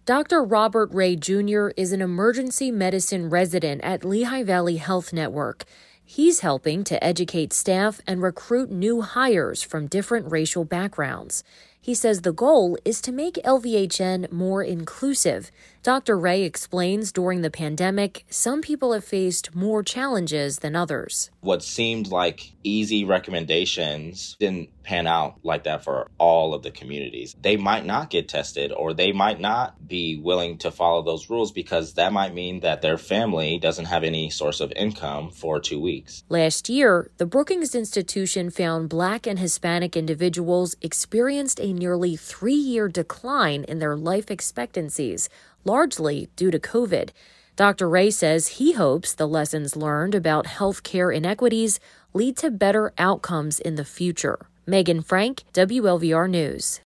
Dr. Robert Ray Jr. is an emergency medicine resident at Lehigh Valley Health Network. He's helping to educate staff and recruit new hires from different racial backgrounds. He says the goal is to make LVHN more inclusive. Dr. Ray explains during the pandemic, some people have faced more challenges than others. What seemed like easy recommendations didn't pan out like that for all of the communities. They might not get tested, or they might not be willing to follow those rules because that might mean that their family doesn't have any source of income for 2 weeks. Last year, the Brookings Institution found Black and Hispanic individuals experienced a nearly 3-year decline in their life expectancies, largely due to COVID. Dr. Ray says he hopes the lessons learned about healthcare inequities lead to better outcomes in the future. Megan Frank, WLVR News.